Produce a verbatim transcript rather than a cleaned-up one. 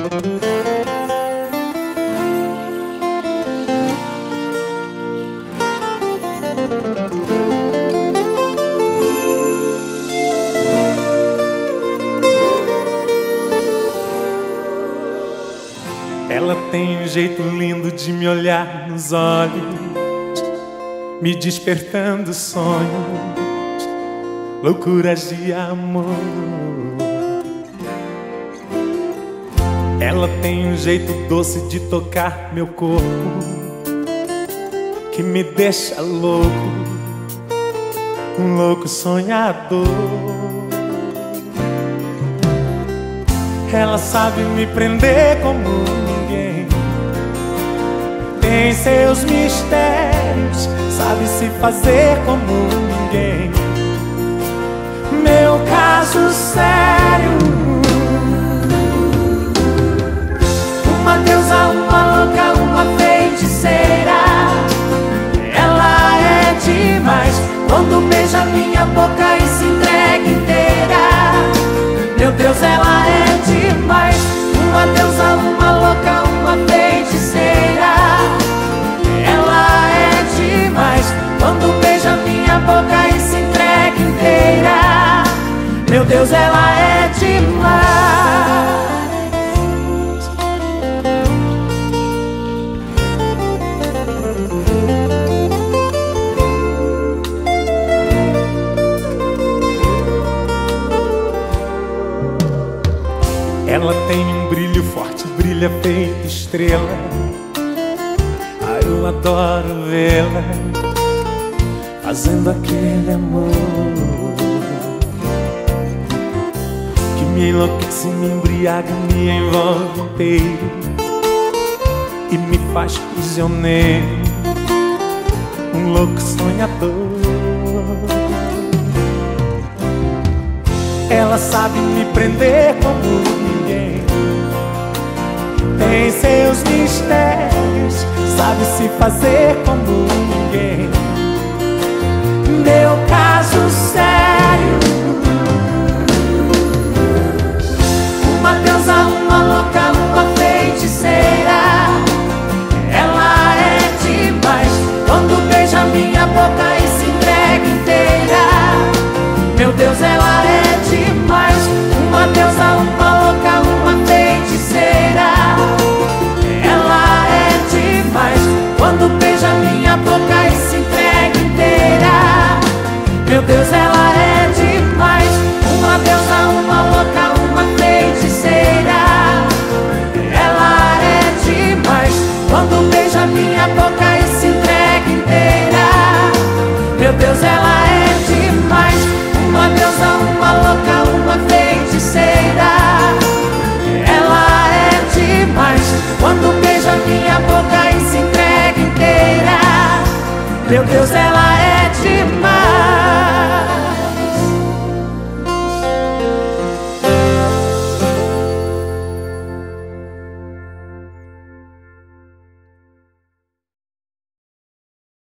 Ela tem um jeito lindo de me olhar nos olhos, me despertando sonhos, loucuras de amor. Ela tem um jeito doce de tocar meu corpo, que me deixa louco, um louco sonhador. Ela sabe me prender como ninguém, tem seus mistérios, sabe se fazer como ninguém. Meu caso sério, uma deusa, uma louca, uma feiticeira. Ela é demais quando beija minha boca e se entrega inteira. Meu Deus, ela é demais, uma deusa, uma louca, uma feiticeira. Ela é demais quando beija minha boca e se entrega inteira. Meu Deus, ela é demais. Ela tem um brilho forte, brilha feito estrela. Ai, eu adoro vê-la fazendo aquele amor que me enlouquece, me embriaga, me envolve inteiro e me faz prisioneiro, um louco sonhador. Ela sabe me prender como ninguém, tem seus mistérios, sabe se fazer como ninguém. Meu caso sério, uma deusa, uma louca, uma feiticeira. Ela é demais quando beija minha boca e se entrega inteira. Meu Deus, ela é demais, uma deusa, uma louca, uma feiticeira. Ela é demais quando beija minha boca e se entrega inteira. Meu Deus, ela é demais, uma deusa, uma louca, uma feiticeira. Ela é demais quando beija minha boca e se entrega inteira. Meu Deus, ela é demais, uma deusa, uma louca, uma feiticeira. Ela é demais quando beija minha boca e se entrega inteira. Meu Deus, é